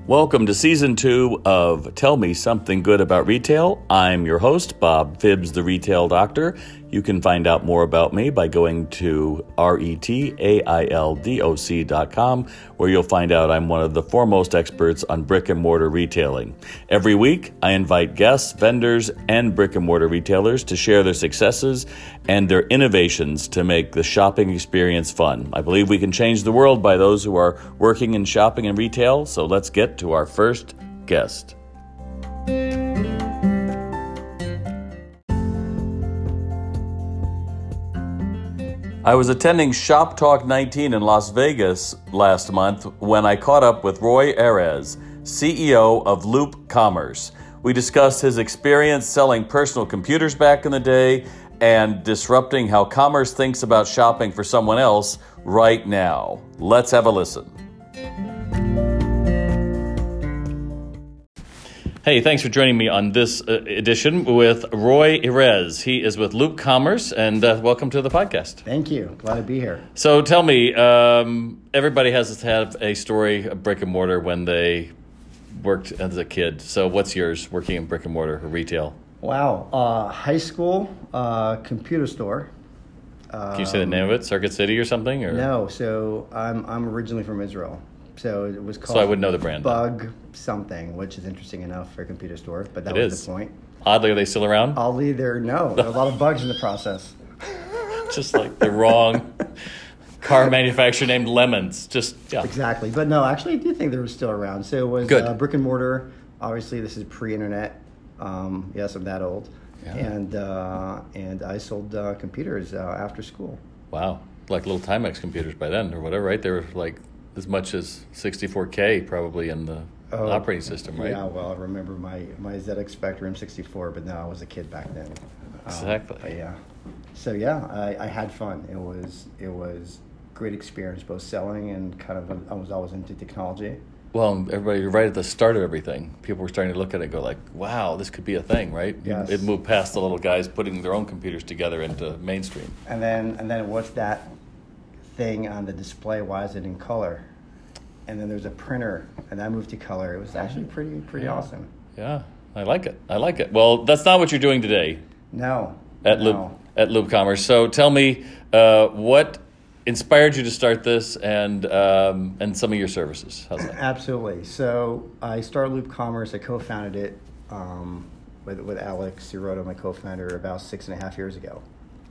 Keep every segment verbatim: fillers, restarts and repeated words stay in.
Welcome to Season two of Tell Me Something Good About Retail. I'm your host, Bob Phibbs, the Retail Doctor. You can find out more about me by going to retaildoc dot com, where you'll find out I'm one of the foremost experts on brick and mortar retailing. Every week, I invite guests, vendors, and brick and mortar retailers to share their successes and their innovations to make the shopping experience fun. I believe we can change the world by those who are working in shopping and retail, so let's get to our first guest. I was attending Shop Talk nineteen in Las Vegas last month when I caught up with Roy Erez, C E O of Loop Commerce. We discussed his experience selling personal computers back in the day and disrupting how commerce thinks about shopping for someone else right now. Let's have a listen. Hey, thanks for joining me on this uh, edition with Roy Erez. He is with Loop Commerce, and uh, welcome to the podcast. Thank you. Glad to be here. So tell me, um, everybody has to have a story of brick and mortar when they worked as a kid. So what's yours, working in brick and mortar or retail? Wow. Uh, high school, uh, computer store. Um, Can you say the name of it? Circuit City or something? Or? No. So I'm I'm originally from Israel. So it was called So I would know the brand. Bug something, which is interesting enough for a computer store, but that It was is. the point. Oddly, are they still around? Oddly, there no. There are a lot of bugs in the process. Just like the wrong car manufacturer named Lemons. Just, yeah. Exactly. But no, actually, I do think they were still around. So it was Good. Uh, brick and mortar. Obviously, this is pre-internet. Um, yes, I'm that old. Yeah. And uh, and I sold uh, computers uh, after school. Wow. Like little Timex computers by then or whatever, right? They were like as much as sixty-four K probably in the Oh, operating system, right? Yeah, well, I remember my, my Z X Spectrum sixty-four, but no, I was a kid back then. Exactly. Um, but yeah. So yeah, I, I had fun. It was it was great experience, both selling and kind of I was always into technology. Well, everybody, right at the start of everything, people were starting to look at it and go like, wow, this could be a thing, right? Yes. It moved past the little guys putting their own computers together into mainstream. And then and then what's that thing on the display? Why is it in color? And then there's a printer, and that moved to color. It was actually pretty pretty Yeah. awesome. Yeah, I like it. I like it. Well, that's not what you're doing today No. at no. Loop at Loop Commerce. So tell me, uh, what inspired you to start this, and um, and some of your services? How's that? Absolutely. So I started Loop Commerce. I co-founded it um, with with Alex Siroto, my co-founder, about six and a half years ago.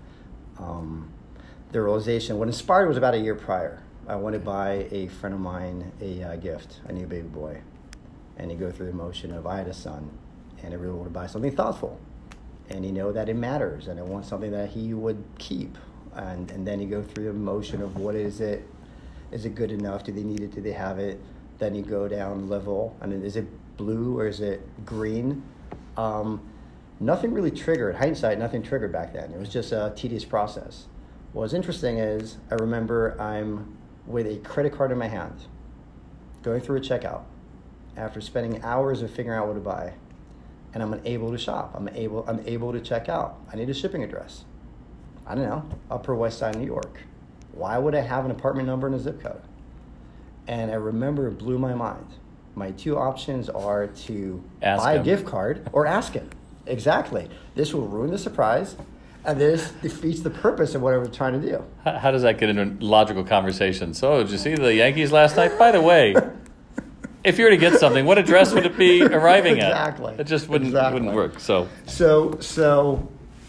Um, the realization, what inspired was about a year prior. I wanted to buy a friend of mine a uh, gift, a new baby boy, and you go through the motion of I had a son, and I really want to buy something thoughtful, and you know that it matters, and I want something that he would keep, and and then you go through the motion of what is it, is it good enough? Do they need it? Do they have it? Then you go down level, and then is it blue or is it green? Um, nothing really triggered. Hindsight, nothing triggered back then. It was just a tedious process. What was interesting is I remember I'm with a credit card in my hand, going through a checkout, after spending hours of figuring out what to buy, and I'm unable to shop. I'm able, I'm able to check out. I need a shipping address. I don't know, Upper West Side, New York. Why would I have an apartment number and a zip code? And I remember it blew my mind. My two options are to Ask buy him. a gift card or ask him. Exactly. This will ruin the surprise, and this defeats the purpose of what I was trying to do. How, how does that get into logical conversation? So, did you see the Yankees last night? By the way, if you were to get something, what address would it be arriving at? Exactly. It just wouldn't Exactly. wouldn't work. So, So, so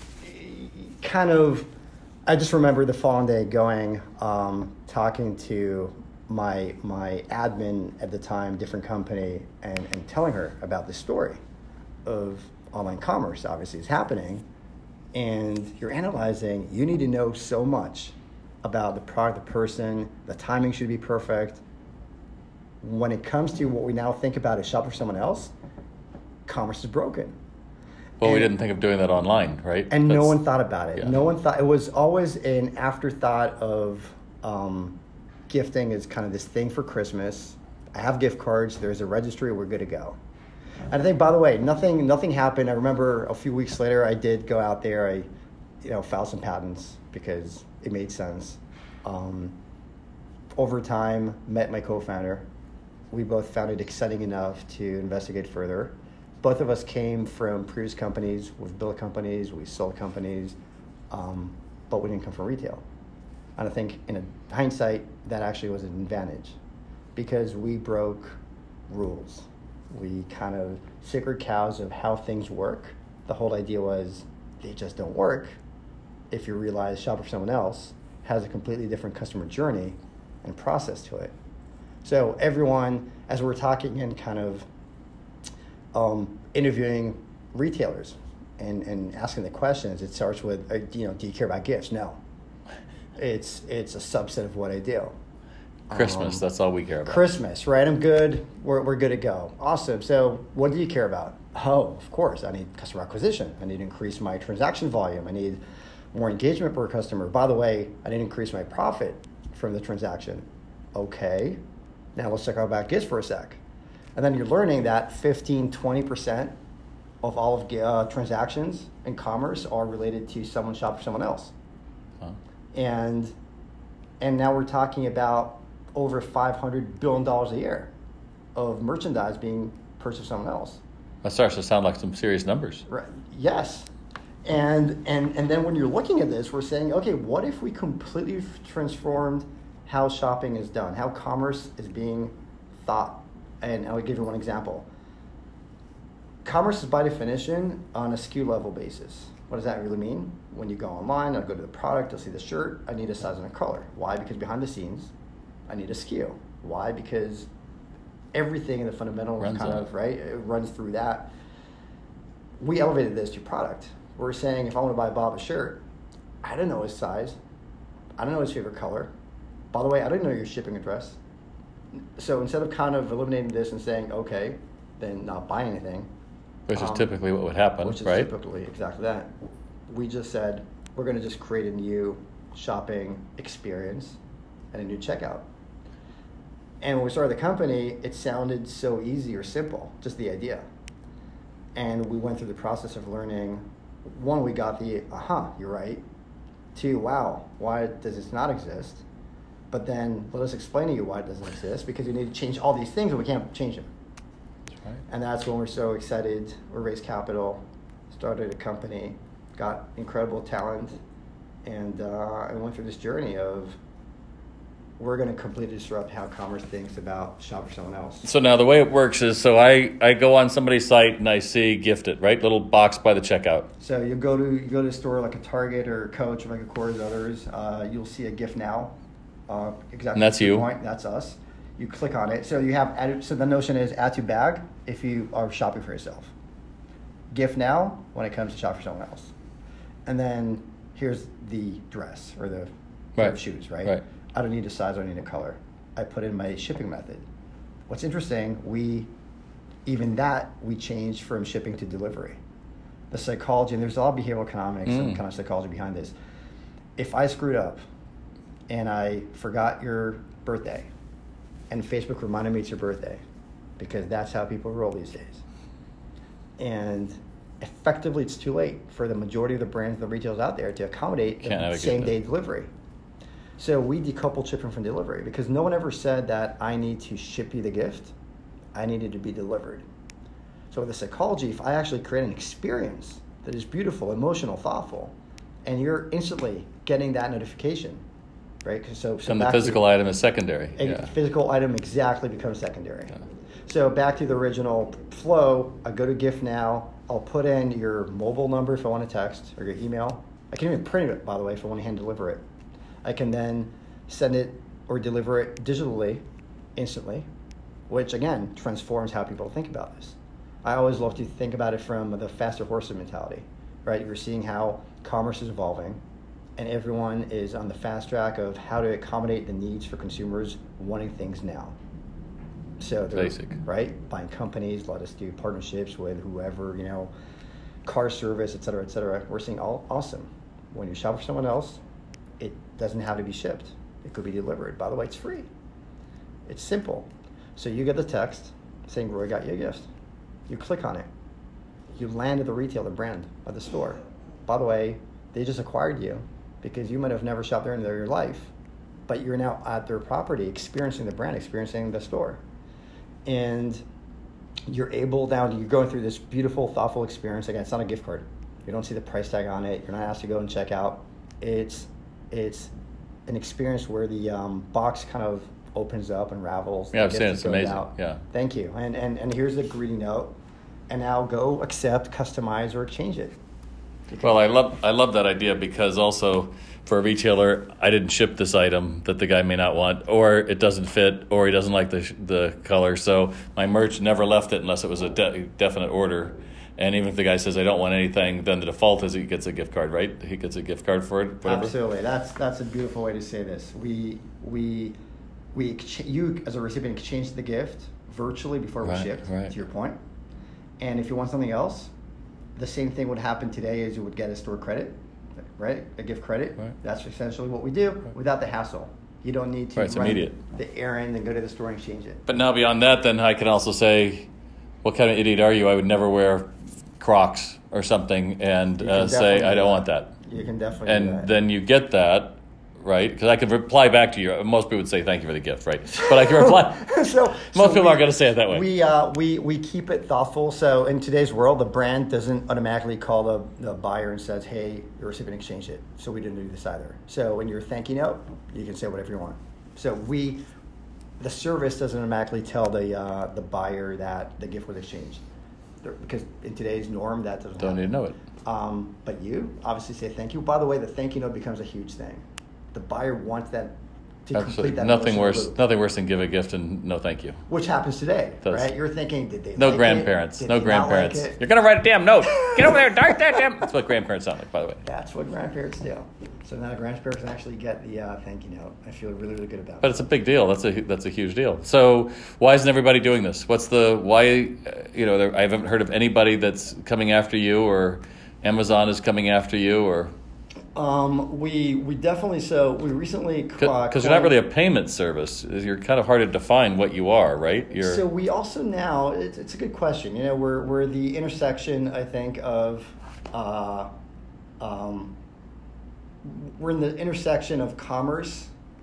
kind of, I just remember the following day going, um, talking to my my admin at the time, different company, and, and telling her about the story of online commerce obviously is happening, and you're analyzing, you need to know so much about the product, the person, the timing should be perfect. When it comes to what we now think about as shop for someone else, commerce is broken. well, we And- didn't think of doing that online, right? And no That's- one thought about it. yeah. No one thought, it was always an afterthought of um, gifting is kind of this thing for Christmas. I have gift cards, there's a registry, we're good to go. And I think, by the way, nothing nothing happened. I remember a few weeks later, I did go out there, I you know, filed some patents because it made sense. Um, over time, met my co-founder, we both found it exciting enough to investigate further. Both of us came from previous companies. We've built companies, we sold companies, um, but we didn't come from retail. And I think in a hindsight, that actually was an advantage because we broke rules. We kind of sacred cows of how things work. The whole idea was they just don't work if you realize shopping for someone else has a completely different customer journey and process to it. So everyone, as we're talking and kind of um, interviewing retailers and, and asking the questions, it starts with, uh, you know, do you care about gifts? No. It's it's a subset of what I do. Christmas, um, that's all we care about. Christmas, right? I'm good. We're we're good to go. Awesome. So what do you care about? Oh, of course, I need customer acquisition. I need to increase my transaction volume. I need more engagement per customer. By the way, I need to increase my profit from the transaction. Okay. Now let's talk about gifts for a sec. And then you're learning that fifteen, twenty percent of all of uh, transactions in commerce are related to someone shopping for someone else. Huh. And and now we're talking about over five hundred billion dollars a year of merchandise being purchased from someone else. That starts to sound like some serious numbers. Right. Yes. And, and, and then when you're looking at this, we're saying, okay, what if we completely transformed how shopping is done, how commerce is being thought? And I'll give you one example. Commerce is by definition on a S K U level basis. What does that really mean? When you go online, I'll go to the product, I'll see the shirt, I need a size and a color. Why? Because behind the scenes, I need a S K U. Why? Because everything in the fundamentals runs kind out. of, right, it runs through that. We elevated this to product. We're saying if I want to buy Bob a shirt, I don't know his size. I don't know his favorite color. By the way, I don't know your shipping address. So instead of kind of eliminating this and saying, okay, then not buy anything. Which is um, typically what would happen, which is right? typically exactly that. We just said, we're going to just create a new shopping experience and a new checkout. And when we started the company, it sounded so easy or simple, just the idea. And we went through the process of learning. One, we got the, aha, you're right. Two, wow, why does this not exist? But then let us explain to you why it doesn't exist, because we need to change all these things, but we can't change them. That's right. And that's when we're so excited. We raised capital, started a company, got incredible talent, and uh, I went through this journey of we're going to completely disrupt how commerce thinks about shop for someone else. So now the way it works is, so I, I go on somebody's site and I see gifted, right? Little box by the checkout. So you go to you go to a store like a Target or a Coach or like a Kors, others, uh, you'll see a gift now. Uh, exactly. And that's you. Point. That's us. You click on it. So you have add, so the notion is add to bag if you are shopping for yourself. Gift now when it comes to shop for someone else. And then here's the dress or the pair of shoes, right? Right. I don't need a size, I don't need a color. I put in my shipping method. What's interesting, we, even that, we changed from shipping to delivery. The psychology, and there's a lot of behavioral economics mm. and kind of psychology behind this. If I screwed up and I forgot your birthday and Facebook reminded me it's your birthday, because that's how people roll these days. And effectively, it's too late for the majority of the brands, the retailers out there to accommodate the same day delivery. So we decoupled shipping from delivery because no one ever said that I need to ship you the gift. I needed to be delivered. So with the psychology, if I actually create an experience that is beautiful, emotional, thoughtful, and you're instantly getting that notification, right? So, so and the physical to, item is secondary. A yeah. physical item exactly becomes secondary. Yeah. So back to the original flow, I go to Gift Now. I'll put in your mobile number if I want to text, or your email. I can even print it, by the way, if I want to hand deliver it. I can then send it or deliver it digitally, instantly, which again transforms how people think about this. I always love to think about it from the faster horseman mentality, right? You're seeing how commerce is evolving, and everyone is on the fast track of how to accommodate the needs for consumers wanting things now. So they're, basic, right? Buying companies, let us do partnerships with whoever, you know, car service, et cetera, et cetera. We're seeing all awesome. When you shop for someone else, it doesn't have to be shipped. It could be delivered. By the way, it's free. It's simple. So you get the text saying, Roy got you a gift. You click on it. You land at the retailer brand of the store. By the way, they just acquired you because you might have never shopped there in your life, but you're now at their property experiencing the brand, experiencing the store. and you're able now, you're going through this beautiful, thoughtful experience. Again, it's not a gift card. You don't see the price tag on it. You're not asked to go and check out. It's it's an experience where the um, box kind of opens up and unravels. Yeah, I've seen it. It's amazing. Out. Yeah. Thank you. And, and and here's the greeting note. And now go accept, customize, or exchange it. Well, I love I love that idea because also for a retailer, I didn't ship this item that the guy may not want, or it doesn't fit, or he doesn't like the the color. So my merch never left it unless it was a de- definite order. And even if the guy says I don't want anything, then the default is he gets a gift card, right? He gets a gift card for it. Whatever. Absolutely, that's that's a beautiful way to say this. We we we you as a recipient exchange the gift virtually before we right, shipped. Right. To your point, and if you want something else, the same thing would happen today as you would get a store credit, right? A gift credit. Right. That's essentially what we do right. without the hassle. You don't need to right, it's run immediate. the errand and go to the store and exchange it. But now beyond that, then I can also say, what kind of idiot are you? I would never wear Crocs or something and uh, say, I don't want that. You can definitely and do that. then you get that, right? Because I could reply back to you. Most people would say, thank you for the gift, right? But I can reply. so, Most so people we, aren't going to say it that way. We, uh, we, we keep it thoughtful. So in today's world, the brand doesn't automatically call the, the buyer and says, hey, your recipient exchange it. So we didn't do this either. So in your thank you note, you can say whatever you want. So we, the service doesn't automatically tell the uh, the buyer that the gift was exchanged. Because in today's norm, that doesn't Don't happen. need to know it. Um, but you obviously say thank you. By the way, the thank you note becomes a huge thing. The buyer wants that to Absolutely. complete that. Nothing worse. loop. Nothing worse than give a gift and no thank you. Which happens today, Does. right? You're thinking, did they? No like grandparents. It? Did No they not grandparents. Like it? You're gonna write a damn note. Get over there and write that damn. That's what grandparents sound like, by the way. That's what grandparents do. So now the grandparents can actually get the uh, thank you note. I feel really, really good about it. But it's a big deal. That's a that's a huge deal. So why isn't everybody doing this? What's the why? Uh, you know, there, I haven't heard of anybody that's coming after you, or Amazon is coming after you, or um, we we definitely so we recently because you're not really a payment service. You're kind of hard to define what you are, right? You're so we also now it's, it's a good question. You know, we're we're the intersection, I think, of. Uh, um, We're in the intersection of commerce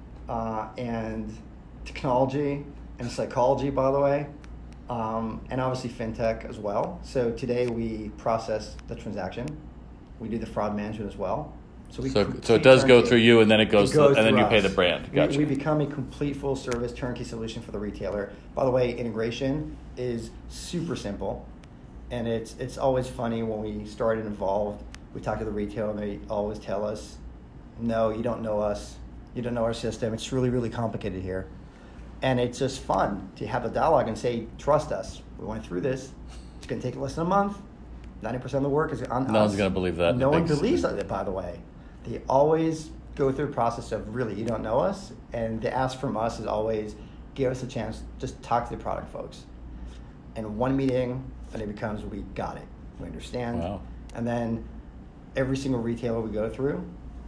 uh, and technology and psychology, by the way, um, and obviously fintech as well. So today we process the transaction. We do the fraud management as well. So we so, so it does go through you, and then it goes, it goes and then you us. pay the brand. Gotcha. We, we become a complete full service turnkey solution for the retailer. By the way, integration is super simple, and it's it's always funny when we started involved. We talk to the retailer, and they always tell us, no, you don't know us. You don't know our system. It's really, really complicated here. And it's just fun to have a dialogue and say, trust us. We went through this. It's going to take less than a month. ninety percent of the work is on us. No one's going to believe that. No one believes it, by the way. They always go through the process of, really, you don't know us? And the ask from us is always, give us a chance, just talk to the product folks. And one meeting, and it becomes, we got it. We understand. Wow. And then every single retailer we go through,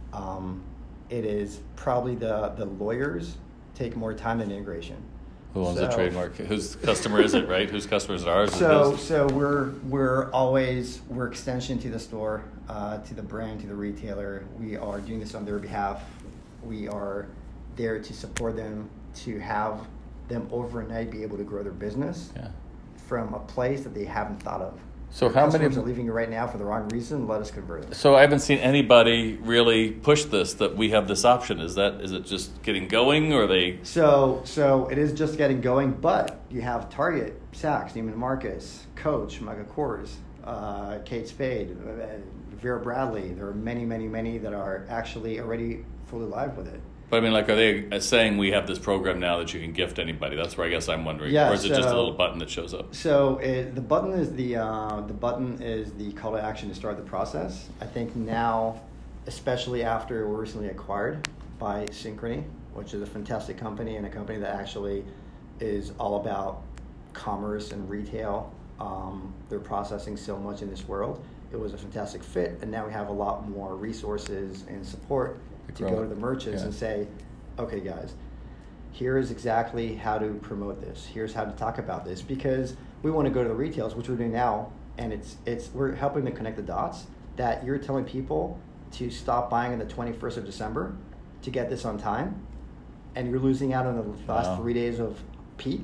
um, it is probably the, the lawyers take more time than integration. Who owns so, the trademark? Whose customer is it, right? Whose customer is it? Ours? So, so we're we're always we're extension to the store, uh, to the brand, to the retailer. We are doing this on their behalf. We are there to support them, to have them overnight be able to grow their business yeah. from a place that they haven't thought of. So Your how customers many are leaving you right now for the wrong reason? Let us convert them. So I haven't seen anybody really push this, that we have this option. Is that is it just getting going, or are they? So so it is just getting going, but you have Target, Saks, Neiman Marcus, Coach, Michael Kors, uh, Kate Spade, uh, Vera Bradley. There are many, many, many that are actually already fully live with it. But I mean, like, are they saying we have this program now that you can gift anybody? That's where I guess I'm wondering. Yeah, or is it so, just a little button that shows up? So it, the button is the uh, the button is the call to action to start the process. I think now, especially after we're recently acquired by Synchrony, which is a fantastic company and a company that actually is all about commerce and retail. Um, they're processing so much in this world. It was a fantastic fit, and now we have a lot more resources and support to go to the merchants yeah. and say, okay guys, here is exactly how to promote this. Here's how to talk about this, because we want to go to the retailers, which we're doing now, and it's it's we're helping them connect the dots that you're telling people to stop buying on the twenty-first of December to get this on time, and you're losing out on the last wow. three days of peak.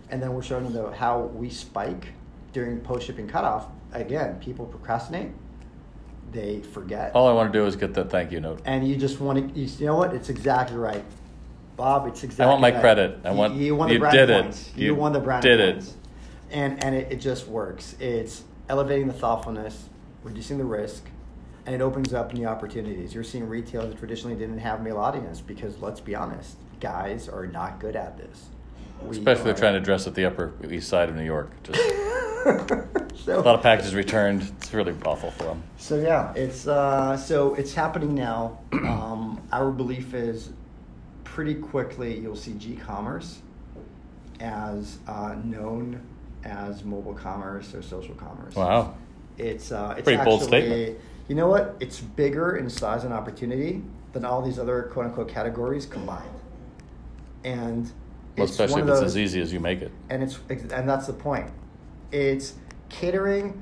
And then we're showing them the, how we spike during post-shipping cutoff. Again, people procrastinate. They forget. All I want to do is get that thank you note. And you just want to, you, you know what? It's exactly right. Bob, it's exactly I want my right. credit. I you, want, you won the you brand did points. it. You, You won the brand did points. it. And, and it, it just works. It's elevating the thoughtfulness, reducing the risk, and it opens up new opportunities. You're seeing retailers that traditionally didn't have male audience because, let's be honest, guys are not good at this. We Especially are, trying to dress at the Upper East Side of New York. Just so, a lot of packages returned. It's really awful for them. So yeah, it's uh, so it's happening now. Um, our belief is pretty quickly you'll see G-commerce as uh, known as mobile commerce or social commerce. Wow. It's uh, it's Pretty actually, bold statement. You know what? It's bigger in size and opportunity than all these other quote unquote categories combined. And Well, it's especially one if of it's those, as easy as you make it. and it's and that's the point. It's catering.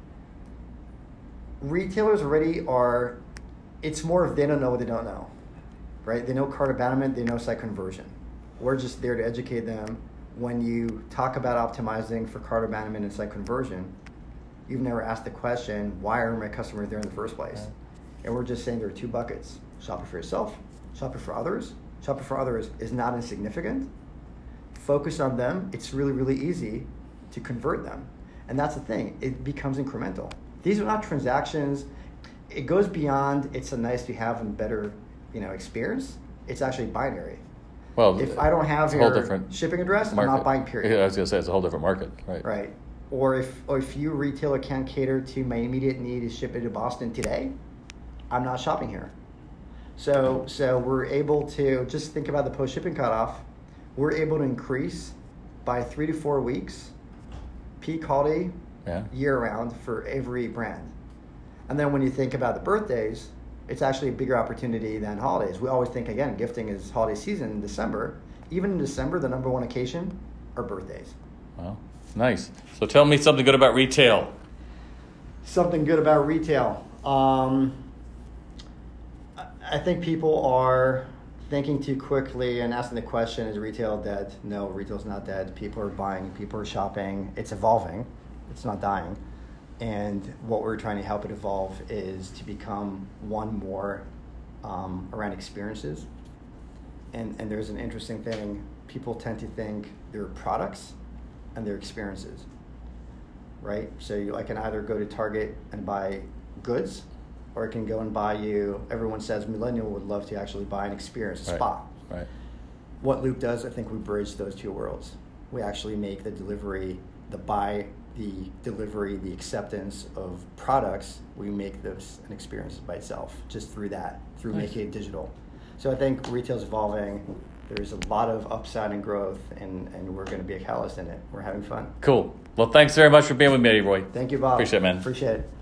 Retailers already are. It's more of they don't know what they don't know, right? They know cart abandonment. They know site conversion. We're just there to educate them. When you talk about optimizing for cart abandonment and site conversion, you've never asked the question, why are my customers there in the first place? And we're just saying there are two buckets: shop it for yourself, shop it for others. Shop it for others is not insignificant. Focus on them. It's really, really easy to convert them. And that's the thing. It becomes incremental. These are not transactions. It goes beyond it's a nice to have and better, you know, experience. It's actually binary. Well, If I don't have it's a whole your different shipping address, market. I'm not buying, period. Yeah, I was going to say, it's a whole different market, right? Right. Or if or if you retailer can't cater to my immediate need to ship it to Boston today, I'm not shopping here. So so we're able to just think about the post shipping cutoff. We're able to increase by three to four weeks peak holiday Yeah. year round for every brand. And then when you think about the birthdays, it's actually a bigger opportunity than holidays. We always think, again, gifting is holiday season in December. Even in December, the number one occasion are birthdays. Well, nice. So tell me something good about retail. Something good about retail. Um, I think people are thinking too quickly and asking the question, is retail dead? No, retail's not dead. People are buying, people are shopping. It's evolving. It's not dying. And what we're trying to help it evolve is to become one more um, around experiences. And, and there's an interesting thing. People tend to think they're products and they're experiences, right? So you, I can either go to Target and buy goods, or I can go and buy you, everyone says millennial would love to actually buy an experience, a Right. spa. Right. What Loop does, I think we bridge those two worlds. We actually make the delivery, the buy, the delivery, the acceptance of products, we make this an experience by itself, just through that, through Nice. making it digital. So I think retail's evolving. There's a lot of upside and growth, and, and we're going to be a catalyst in it. We're having fun. Cool. Well, thanks very much for being with me, Roy. Thank you, Bob. Appreciate it, man. Appreciate it.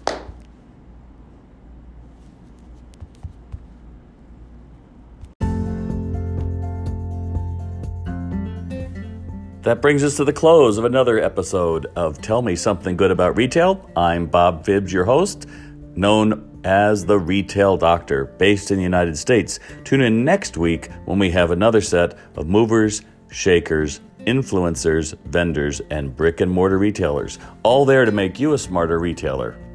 That brings us to the close of another episode of Tell Me Something Good About Retail. I'm Bob Phibbs, your host, known as the Retail Doctor, based in the United States. Tune in next week when we have another set of movers, shakers, influencers, vendors, and brick and mortar retailers, all there to make you a smarter retailer.